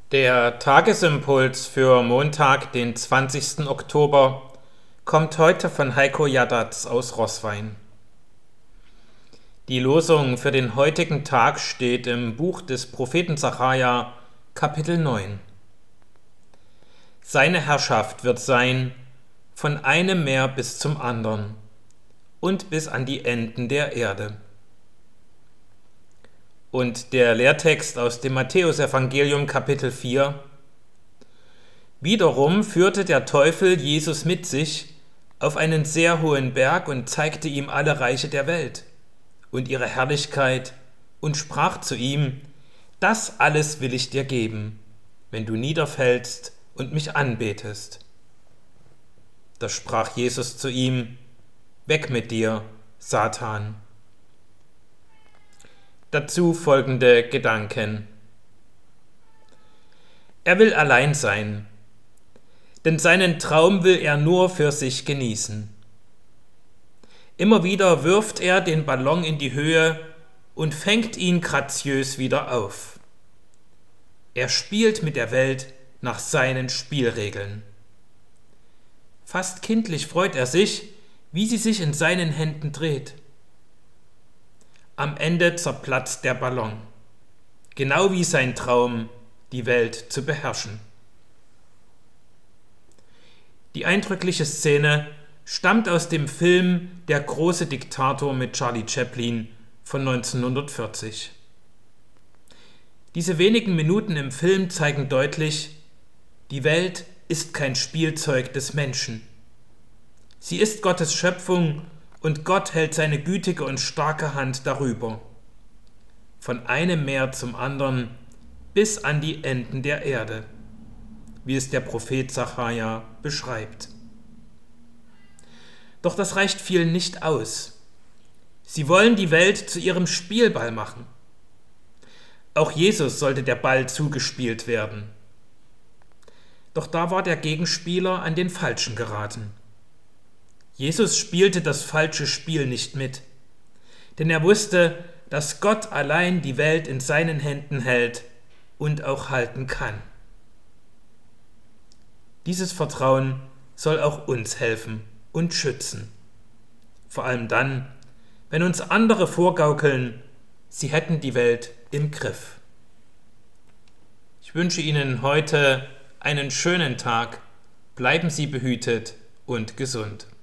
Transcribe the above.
Der Tagesimpuls für Montag, den 20. Oktober, kommt heute von Heiko Jadatz aus Roßwein. Die Losung für den heutigen Tag steht im Buch des Propheten Sacharja, Kapitel 9. Seine Herrschaft wird sein von einem Meer bis zum anderen und bis an die Enden der Erde. Und der Lehrtext aus dem Matthäusevangelium Kapitel 4. Wiederum führte der Teufel Jesus mit sich auf einen sehr hohen Berg und zeigte ihm alle Reiche der Welt und ihre Herrlichkeit und sprach zu ihm: Das alles will ich dir geben, wenn du niederfällst und mich anbetest. Da sprach Jesus zu ihm: Weg mit dir, Satan. Dazu folgende Gedanken. Er will allein sein, denn seinen Traum will er nur für sich genießen. Immer wieder wirft er den Ballon in die Höhe und fängt ihn graziös wieder auf. Er spielt mit der Welt nach seinen Spielregeln. Fast kindlich freut er sich, wie sie sich in seinen Händen dreht. Am Ende zerplatzt der Ballon, genau wie sein Traum, die Welt zu beherrschen. Die eindrückliche Szene stammt aus dem Film Der große Diktator mit Charlie Chaplin von 1940. Diese wenigen Minuten im Film zeigen deutlich: Die Welt ist kein Spielzeug des Menschen. Sie ist Gottes Schöpfung und Gott hält seine gütige und starke Hand darüber. Von einem Meer zum anderen bis an die Enden der Erde, wie es der Prophet Sacharja beschreibt. Doch das reicht vielen nicht aus. Sie wollen die Welt zu ihrem Spielball machen. Auch Jesus sollte der Ball zugespielt werden. Doch da war der Gegenspieler an den Falschen geraten. Jesus spielte das falsche Spiel nicht mit, denn er wusste, dass Gott allein die Welt in seinen Händen hält und auch halten kann. Dieses Vertrauen soll auch uns helfen und schützen. Vor allem dann, wenn uns andere vorgaukeln, sie hätten die Welt im Griff. Ich wünsche Ihnen heute einen schönen Tag. Bleiben Sie behütet und gesund.